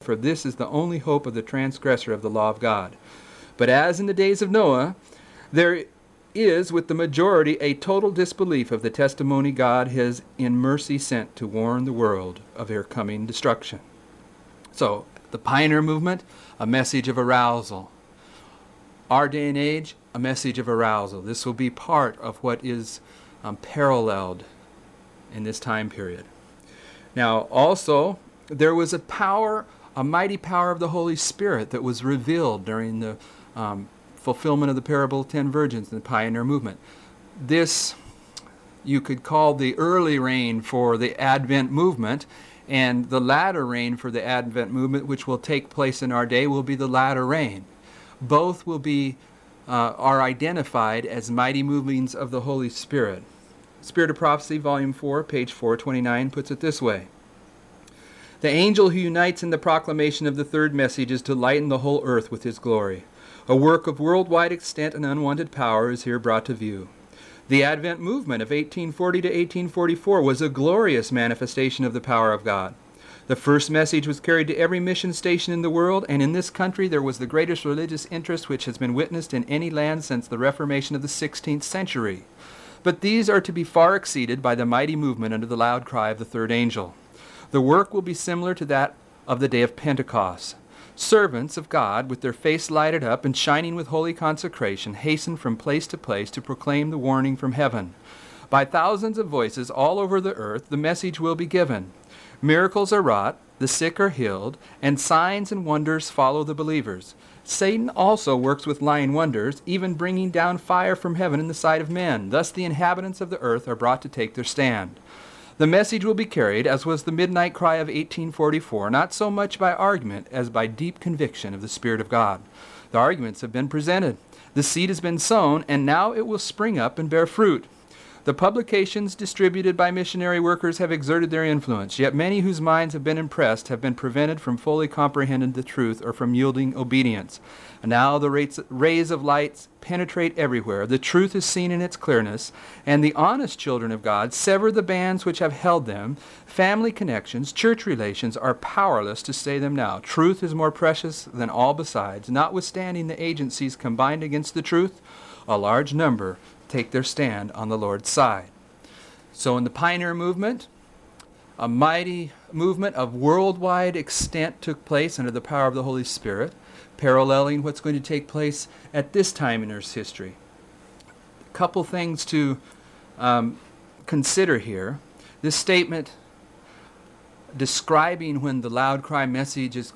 for this is the only hope of the transgressor of the law of God. But as in the days of Noah, there is with the majority a total disbelief of the testimony God has in mercy sent to warn the world of their coming destruction. So, the pioneer movement, a message of arousal. Our day and age, a message of arousal. This will be part of what is paralleled in this time period. Now, also, there was a power, a mighty power of the Holy Spirit that was revealed during the fulfillment of the parable of 10 virgins in the pioneer movement. This you could call the early rain for the Advent movement, and the latter rain for the Advent movement, which will take place in our day, will be the latter rain. Both will be are identified as mighty movings of the Holy Spirit. Spirit of Prophecy, Volume 4, page 429, puts it this way. The angel who unites in the proclamation of the third message is to lighten the whole earth with his glory. A work of worldwide extent and unwanted power is here brought to view. The Advent movement of 1840 to 1844 was a glorious manifestation of the power of God. The first message was carried to every mission station in the world, and in this country there was the greatest religious interest which has been witnessed in any land since the Reformation of the 16th century. But these are to be far exceeded by the mighty movement under the loud cry of the third angel. The work will be similar to that of the day of Pentecost. Servants of God, with their face lighted up and shining with holy consecration, hasten from place to place to proclaim the warning from heaven. By thousands of voices all over the earth, the message will be given. Miracles are wrought, the sick are healed, and signs and wonders follow the believers. Satan also works with lying wonders, even bringing down fire from heaven in the sight of men. Thus the inhabitants of the earth are brought to take their stand. The message will be carried, as was the midnight cry of 1844, not so much by argument as by deep conviction of the Spirit of God. The arguments have been presented. The seed has been sown, and now it will spring up and bear fruit. The publications distributed by missionary workers have exerted their influence, yet many whose minds have been impressed have been prevented from fully comprehending the truth or from yielding obedience. And now the rays of light penetrate everywhere. The truth is seen in its clearness, and the honest children of God sever the bands which have held them. Family connections, church relations are powerless to stay them now. Truth is more precious than all besides. Notwithstanding the agencies combined against the truth, a large number take their stand on the Lord's side. So in the pioneer movement, a mighty movement of worldwide extent took place under the power of the Holy Spirit, paralleling what's going to take place at this time in Earth's history. A couple things to consider here. This statement describing when the loud cry message is